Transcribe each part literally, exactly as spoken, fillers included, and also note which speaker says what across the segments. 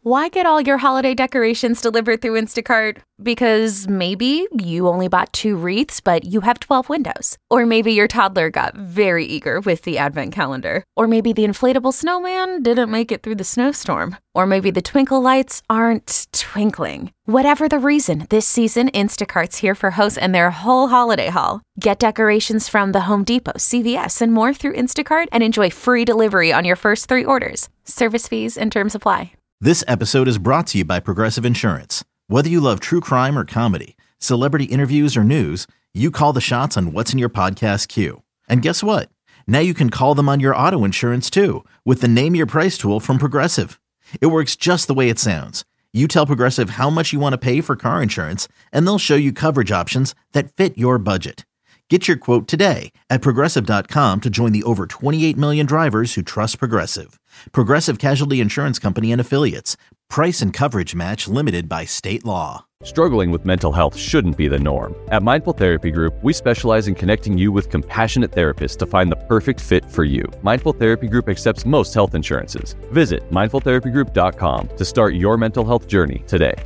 Speaker 1: Why get all your holiday decorations delivered through Instacart? Because maybe you only bought two wreaths, but you have twelve windows. Or maybe your toddler got very eager with the advent calendar. Or maybe the inflatable snowman didn't make it through the snowstorm. Or maybe the twinkle lights aren't twinkling. Whatever the reason, this season, Instacart's here for hosts and their whole holiday haul. Get decorations from the Home Depot, C V S, and more through Instacart and enjoy free delivery on your first three orders. Service fees and terms apply.
Speaker 2: This episode is brought to you by Progressive Insurance. Whether you love true crime or comedy, celebrity interviews or news, you call the shots on what's in your podcast queue. And guess what? Now you can call them on your auto insurance too with the Name Your Price tool from Progressive. It works just the way it sounds. You tell Progressive how much you want to pay for car insurance, and they'll show you coverage options that fit your budget. Get your quote today at Progressive dot com to join the over twenty-eight million drivers who trust Progressive. Progressive Casualty Insurance Company and Affiliates. Price and coverage match limited by state law.
Speaker 3: Struggling with mental health shouldn't be the norm. At Mindful Therapy Group, we specialize in connecting you with compassionate therapists to find the perfect fit for you. Mindful Therapy Group accepts most health insurances. Visit mindful therapy group dot com to start your mental health journey today.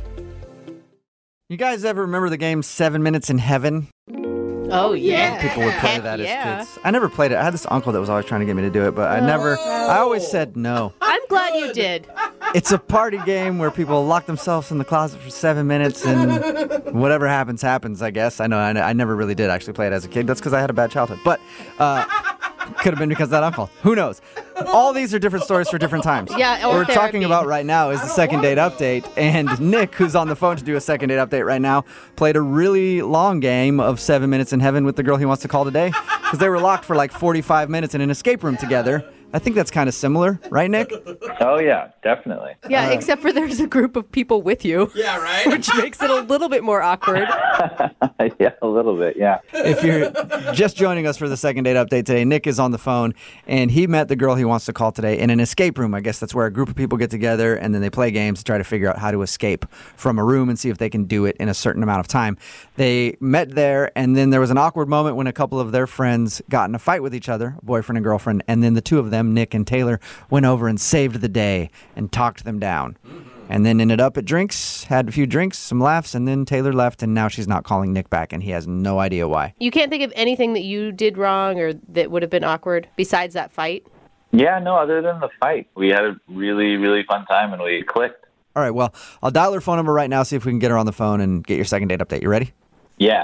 Speaker 4: You guys ever remember the game Seven Minutes in Heaven?
Speaker 5: Oh, yeah.
Speaker 4: People would play
Speaker 5: Heck
Speaker 4: that
Speaker 5: yeah.
Speaker 4: as kids. I never played it. I had this uncle that was always trying to get me to do it, but I never, I always said no.
Speaker 5: I'm glad you did.
Speaker 4: It's a party game where people lock themselves in the closet for seven minutes and whatever happens, happens, I guess. I know, I, I never really did actually play it as a kid. That's because I had a bad childhood. But uh, could have been because of that uncle. Who knows? All these are different stories for different times.
Speaker 5: Yeah, or
Speaker 4: What we're
Speaker 5: therapy.
Speaker 4: talking about right now is the second date update. And Nick, who's on the phone to do a second date update right now, played a really long game of Seven Minutes in Heaven with the girl he wants to call today. Because they were locked for like forty-five minutes in an escape room together. I think that's kind of similar, right, Nick?
Speaker 6: Oh, yeah, definitely.
Speaker 5: Yeah, except for there's a group of people with you.
Speaker 7: Yeah, right?
Speaker 5: Which makes it a little bit more awkward.
Speaker 6: Yeah, a little bit, yeah.
Speaker 4: If you're just joining us for the second date update today, Nick is on the phone, and he met the girl he wants to call today in an escape room. I guess that's where a group of people get together, and then they play games to try to figure out how to escape from a room and see if they can do it in a certain amount of time. They met there, and then there was an awkward moment when a couple of their friends got in a fight with each other, a boyfriend and girlfriend, and then the two of them, Nick and Taylor, went over and saved the day and talked them down. And then ended up at drinks, had a few drinks, some laughs, and then Taylor left, and now she's not calling Nick back, and he has no idea why.
Speaker 5: You can't think of anything that you did wrong or that would have been awkward besides that fight?
Speaker 6: Yeah, no, other than the fight. We had a really, really fun time, and we clicked.
Speaker 4: All right, well, I'll dial her phone number right now, see if we can get her on the phone and get your second date update. You ready?
Speaker 6: Yeah.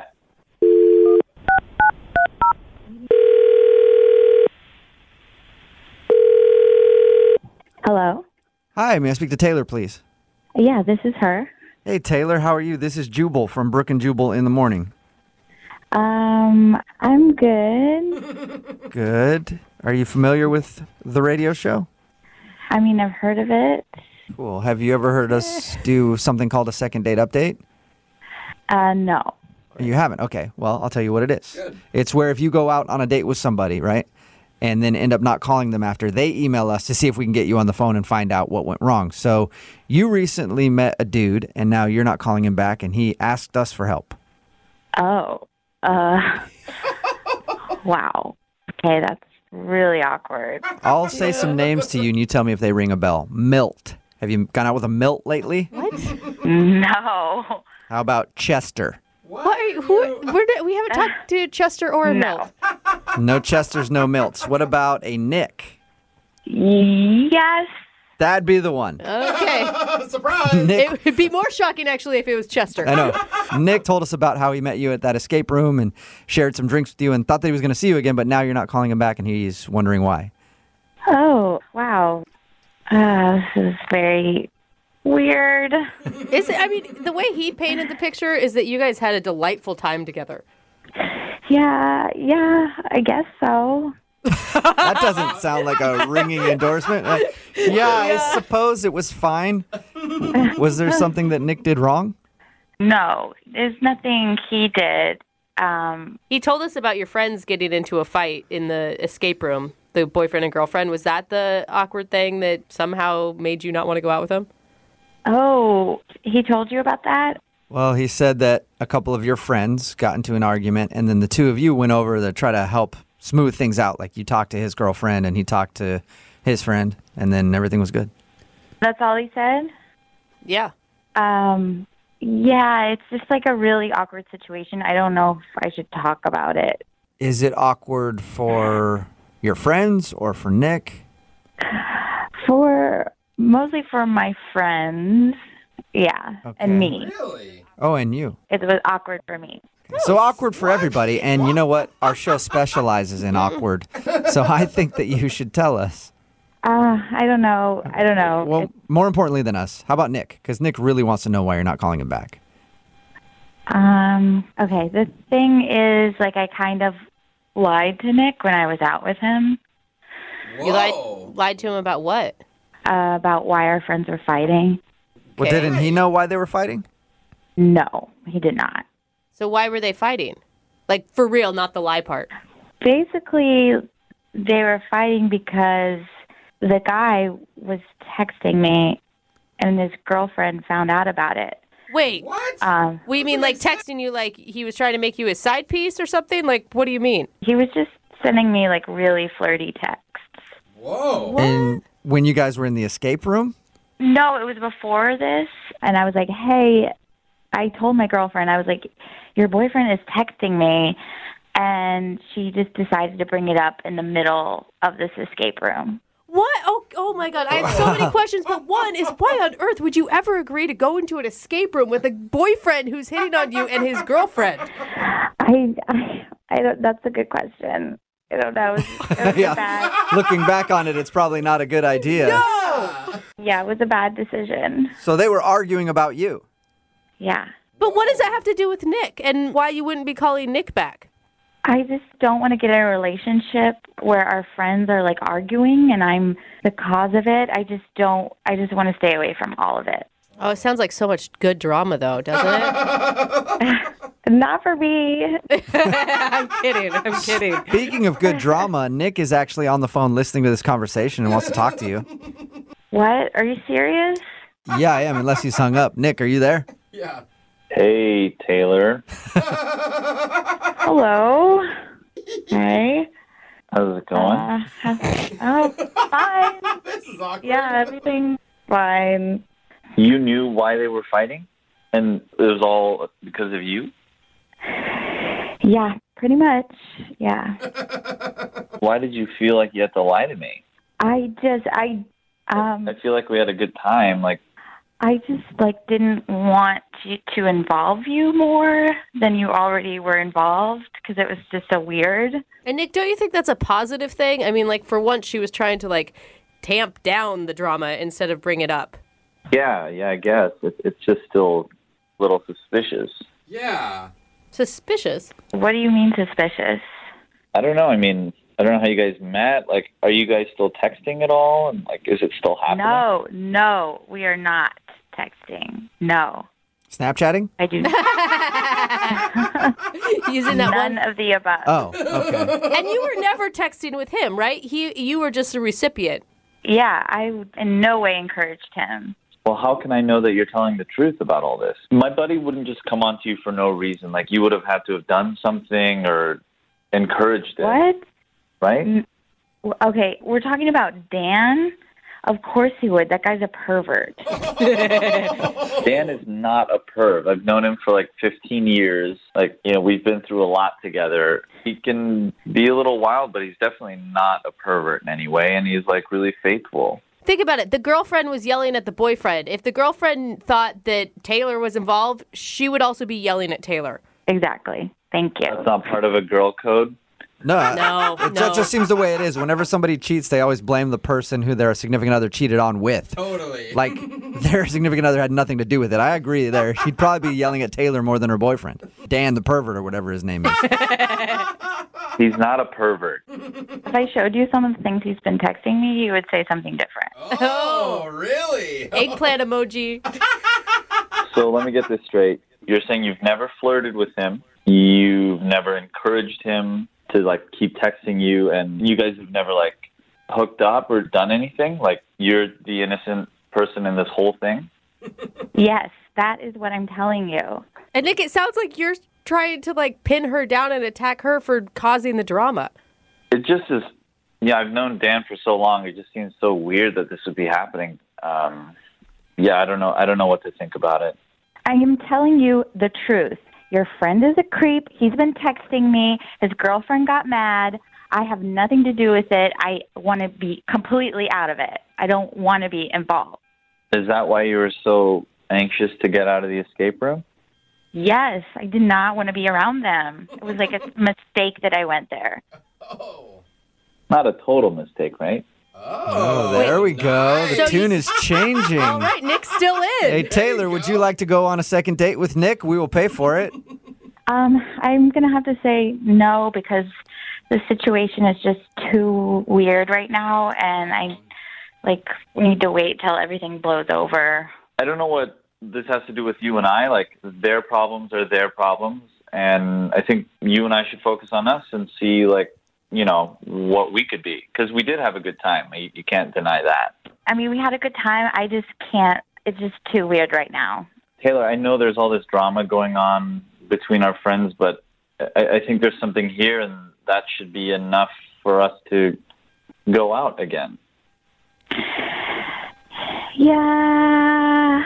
Speaker 8: Hello?
Speaker 4: Hi, may I speak to Taylor, please?
Speaker 8: Yeah, this is her.
Speaker 4: Hey, Taylor, how are you? This is Jubal from Brook and Jubal in the Morning.
Speaker 8: Um, I'm good.
Speaker 4: Good. Are you familiar with the radio show?
Speaker 8: I mean, I've heard of it.
Speaker 4: Cool. Have you ever heard us do something called a second date update?
Speaker 8: Uh, no.
Speaker 4: You haven't? Okay. Well, I'll tell you what it is. It's where if you go out on a date with somebody, right, and then end up not calling them after, they email us to see if we can get you on the phone and find out what went wrong. So you recently met a dude, and now you're not calling him back, and he asked us for help.
Speaker 8: Oh. Uh. Wow. Okay, that's really awkward.
Speaker 4: I'll say some names to you, and you tell me if they ring a bell. Milt. Have you gone out with a Milt lately?
Speaker 5: What?
Speaker 8: No.
Speaker 4: How about Chester?
Speaker 5: What are you, who, where did, we haven't talked to Chester or
Speaker 8: No.
Speaker 5: Milt.
Speaker 4: No Chesters, no Milts. What about a Nick?
Speaker 8: Yes.
Speaker 4: That'd be the one.
Speaker 5: Okay.
Speaker 7: Surprise!
Speaker 4: Nick,
Speaker 5: It would be more shocking, actually, if it was Chester.
Speaker 4: I know. Nick told us about how he met you at that escape room and shared some drinks with you and thought that he was going to see you again, but now you're not calling him back and he's wondering why.
Speaker 8: Oh, wow. Uh, this is very weird.
Speaker 5: Is it, I mean, the way he painted the picture is that you guys had a delightful time together.
Speaker 8: Yeah, yeah, I guess so.
Speaker 4: That doesn't sound like a ringing endorsement. Uh, yeah, I suppose it was fine. Was there something that Nick did wrong?
Speaker 8: No, there's nothing he did. Um,
Speaker 5: He told us about your friends getting into a fight in the escape room, the boyfriend and girlfriend. Was that the awkward thing that somehow made you not want to go out with him?
Speaker 8: oh, he told you about that?
Speaker 4: Well, he said that a couple of your friends got into an argument, and then the two of you went over to try to help smooth things out. Like you talked to his girlfriend, and he talked to his friend, and then everything was good.
Speaker 8: That's all he said?
Speaker 5: Yeah.
Speaker 8: Um, yeah, it's just like a really awkward situation. I don't know if I should talk about it.
Speaker 4: Is it awkward for your friends or for Nick?
Speaker 8: For mostly for my friends, yeah,
Speaker 4: Okay.
Speaker 8: and me.
Speaker 7: Really?
Speaker 4: Oh, and you.
Speaker 8: It was awkward for me.
Speaker 4: So awkward for everybody. And you know what? Our show specializes in awkward. So I think that you should tell us.
Speaker 8: Uh, I don't know. I don't know.
Speaker 4: Well,
Speaker 8: It-
Speaker 4: more importantly than us, how about Nick? Because Nick really wants to know why you're not calling him back.
Speaker 8: um, okay, the thing is, like, I kind of lied to Nick when I was out with him
Speaker 5: You lied,
Speaker 7: Whoa.
Speaker 5: lied to him about what?
Speaker 8: uh, about why our friends were fighting.
Speaker 4: Well,
Speaker 5: Okay.
Speaker 4: didn't he know why they were fighting?
Speaker 8: No, he did not.
Speaker 5: So why were they fighting? Like, for real, not the lie part.
Speaker 8: Basically, they were fighting because the guy was texting me, and his girlfriend found out about it.
Speaker 5: Wait,
Speaker 7: What?
Speaker 8: Um,
Speaker 5: we mean like texting you like he was trying to make you his side piece or something? Like, what do you mean?
Speaker 8: he was just sending me like really flirty texts.
Speaker 7: Whoa.
Speaker 4: And when you guys were in the escape room?
Speaker 8: No, it was before this, and I was like, "Hey," I told my girlfriend, I was like, "Your boyfriend is texting me," and she just decided to bring it up in the middle of this escape room.
Speaker 5: What? Oh, oh my God. I have so many questions, but one is why on earth would you ever agree to go into an escape room with a boyfriend who's hitting on you and his girlfriend?
Speaker 8: I, I, I don't. That's a good question. I don't know. It was, it was
Speaker 4: Yeah.
Speaker 8: a bad.
Speaker 4: Looking back on it, it's probably not a good idea.
Speaker 8: Yeah, it was a bad decision.
Speaker 4: So they were arguing about you.
Speaker 8: Yeah.
Speaker 5: But what does that have to do with Nick and why you wouldn't be calling Nick back?
Speaker 8: I just don't want to get in a relationship where our friends are like arguing and I'm the cause of it. I just don't, I just want to stay away from all of it.
Speaker 5: Oh, it sounds like so much good drama, though, doesn't it?
Speaker 8: Not for me.
Speaker 5: I'm kidding. I'm kidding.
Speaker 4: Speaking of good drama, Nick is actually on the phone listening to this conversation and wants to talk to you.
Speaker 8: What? Are you serious?
Speaker 4: Yeah, I am, unless he's hung up. Nick, are you there?
Speaker 7: Yeah.
Speaker 6: Hey, Taylor.
Speaker 8: Hello. Hey.
Speaker 6: How's it going?
Speaker 8: Uh, oh, fine.
Speaker 7: This is awkward.
Speaker 8: Yeah, everything's fine.
Speaker 6: You knew why they were fighting? And it was all because of you?
Speaker 8: Yeah, pretty much. Yeah.
Speaker 6: Why did you feel like you had to lie to me?
Speaker 8: I just, I, um,
Speaker 6: I feel like we had a good time. Like,
Speaker 8: I just like didn't want to, to involve you more than you already were involved because it was just so weird.
Speaker 5: And Nick, don't you think that's a positive thing? I mean, like, for once, she was trying to, like, tamp down the drama instead of bring it up.
Speaker 6: yeah, yeah, I guess. It, it's just still a little suspicious.
Speaker 7: Yeah.
Speaker 5: Suspicious.
Speaker 8: What do you mean suspicious?
Speaker 6: I don't know. I mean, I don't know how you guys met. Like, are you guys still texting at all? And, like, is it still happening?
Speaker 8: No, no, we are not texting. No,
Speaker 4: Snapchatting?
Speaker 8: I do
Speaker 5: Using that
Speaker 8: none
Speaker 5: one.
Speaker 8: of the above.
Speaker 4: Oh, okay.
Speaker 5: And you were never texting with him, right? He, you were just a recipient.
Speaker 8: Yeah, I in no way encouraged him.
Speaker 6: Well, how can I know that you're telling the truth about all this? My buddy wouldn't just come on to you for no reason. Like, you would have had to have done something or encouraged it,
Speaker 8: What?
Speaker 6: right?
Speaker 8: Okay, we're talking about Dan. Of course he would. That guy's a pervert.
Speaker 6: Dan is not a perv. I've known him for like fifteen years. Like, you know, we've been through a lot together. He can be a little wild, but he's definitely not a pervert in any way, and he's like really faithful.
Speaker 5: Think about it. The girlfriend was yelling at the boyfriend. If the girlfriend thought that Taylor was involved, she would also be yelling at Taylor.
Speaker 8: Exactly. Thank you.
Speaker 6: That's not part of a girl code.
Speaker 4: No,
Speaker 5: No,
Speaker 4: it
Speaker 5: no.
Speaker 4: ju- just seems the way it is. Whenever somebody cheats, they always blame the person who their significant other cheated on with.
Speaker 7: Totally.
Speaker 4: Like, their significant other had nothing to do with it. I agree there. She'd probably be yelling at Taylor more than her boyfriend. Dan the pervert or whatever his name is.
Speaker 6: He's not a pervert.
Speaker 8: If I showed you some of the things he's been texting me, you would say something different.
Speaker 7: Oh, really?
Speaker 5: Eggplant emoji.
Speaker 6: So let me get this straight. You're saying you've never flirted with him. You've never encouraged him to, like, keep texting you, and you guys have never, like, hooked up or done anything? Like, you're the innocent person in this whole thing?
Speaker 8: Yes, that is what I'm telling you.
Speaker 5: And Nick, it sounds like you're trying to, like, pin her down and attack her for causing the drama.
Speaker 6: It just is, yeah, I've known Dan for so long. It just seems so weird that this would be happening. Um, yeah, I don't know. I don't know what to think about it.
Speaker 8: I am telling you the truth. Your friend is a creep. He's been texting me. His girlfriend got mad. I have nothing to do with it. I want to be completely out of it. I don't want to be involved.
Speaker 6: Is that why you were so anxious to get out of the escape room?
Speaker 8: Yes, I did not want to be around them. It was like a mistake that I went there.
Speaker 7: Oh.
Speaker 6: Not a total mistake, right?
Speaker 4: Oh, there we go. The
Speaker 5: So
Speaker 4: tune
Speaker 5: he's-
Speaker 4: is changing.
Speaker 5: All right, Nick's still in.
Speaker 4: Hey, Taylor, would you like to go on a second date with Nick? We will pay for it.
Speaker 8: Um, I'm going to have to say no because the situation is just too weird right now, and I like need to wait till everything blows over.
Speaker 6: I don't know what this has to do with you and I. Like, their problems are their problems, and I think you and I should focus on us and see, like, you know, what we could be. Because we did have a good time. You, you can't deny that.
Speaker 8: I mean, we had a good time. I just can't. It's just too weird right now.
Speaker 6: Taylor, I know there's all this drama going on between our friends, but I, I think there's something here, and that should be enough for us to go out again.
Speaker 8: Yeah.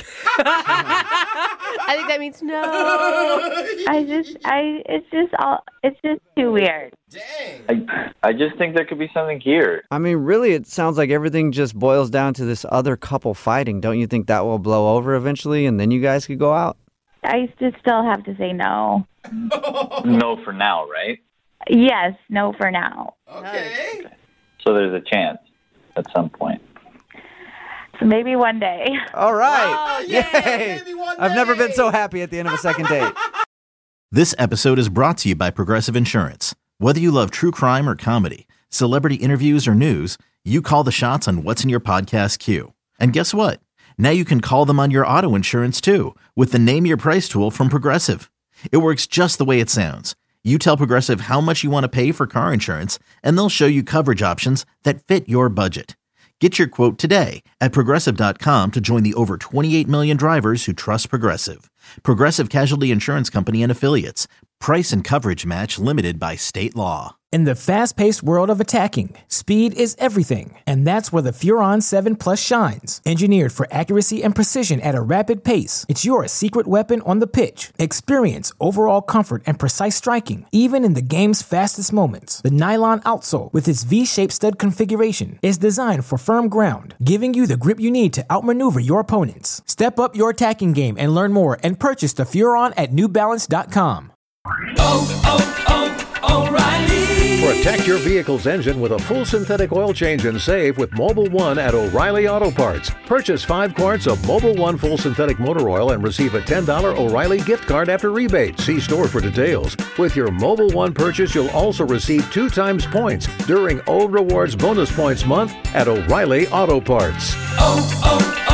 Speaker 5: I think that means no.
Speaker 8: I just, I, it's just all, it's just too weird.
Speaker 7: Dang.
Speaker 6: I, I just think there could be something here.
Speaker 4: I mean, really, it sounds like everything just boils down to this other couple fighting. Don't you think that will blow over eventually, and then you guys could go out?
Speaker 8: I just still have to say no.
Speaker 6: No for now, right?
Speaker 8: Yes, no for now.
Speaker 7: Okay.
Speaker 6: So there's a chance at some point.
Speaker 8: So maybe one day.
Speaker 4: All right.
Speaker 7: Oh, yay,
Speaker 4: Yay.
Speaker 7: maybe one
Speaker 4: I've never been
Speaker 7: day.
Speaker 4: so happy at the end of a second date.
Speaker 2: This episode is brought to you by Progressive Insurance. Whether you love true crime or comedy, celebrity interviews or news, you call the shots on what's in your podcast queue. And guess what? Now you can call them on your auto insurance too with the Name Your Price tool from Progressive. It works just the way it sounds. You tell Progressive how much you want to pay for car insurance, and they'll show you coverage options that fit your budget. Get your quote today at Progressive dot com to join the over twenty-eight million drivers who trust Progressive. Progressive Casualty Insurance Company and Affiliates. Price and coverage match limited by state law.
Speaker 9: In the fast-paced world of attacking, speed is everything, and that's where the Furon seven Plus shines. Engineered for accuracy and precision at a rapid pace, it's your secret weapon on the pitch. Experience overall comfort and precise striking, even in the game's fastest moments. The nylon outsole, with its V-shaped stud configuration, is designed for firm ground, giving you the grip you need to outmaneuver your opponents. Step up your attacking game and learn more and purchase the Furon at New Balance dot com.
Speaker 10: Oh, oh, oh, O'Reilly. Protect your vehicle's engine with a full synthetic oil change and save with Mobile One at O'Reilly Auto Parts. Purchase five quarts of Mobile One full synthetic motor oil and receive a ten dollars O'Reilly gift card after rebate. See store for details. With your Mobile One purchase, you'll also receive two times points during O Rewards Bonus Points Month at O'Reilly Auto Parts.
Speaker 11: Oh,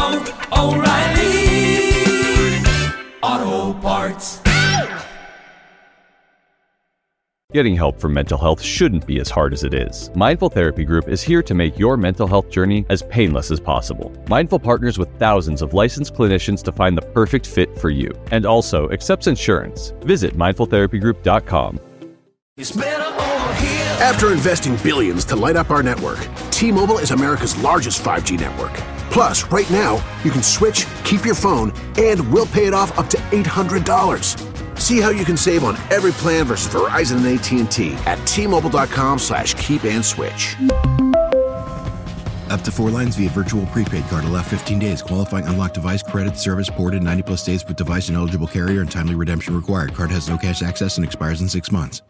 Speaker 11: oh, oh, O'Reilly Auto Parts.
Speaker 3: Getting help for mental health shouldn't be as hard as it is. Mindful Therapy Group is here to make your mental health journey as painless as possible. Mindful partners with thousands of licensed clinicians to find the perfect fit for you, and also accepts insurance. Visit mindful therapy group dot com.
Speaker 12: After investing billions to light up our network, T-Mobile is America's largest five G network. Plus, right now, you can switch, keep your phone, and we'll pay it off up to eight hundred dollars. See how you can save on every plan versus Verizon and A T and T at T-Mobile.com slash keep and switch.
Speaker 13: Up to four lines via virtual prepaid card. Allow fifteen days. Qualifying unlocked device credit service ported ninety plus days with device and eligible carrier and timely redemption required. Card has no cash access and expires in six months.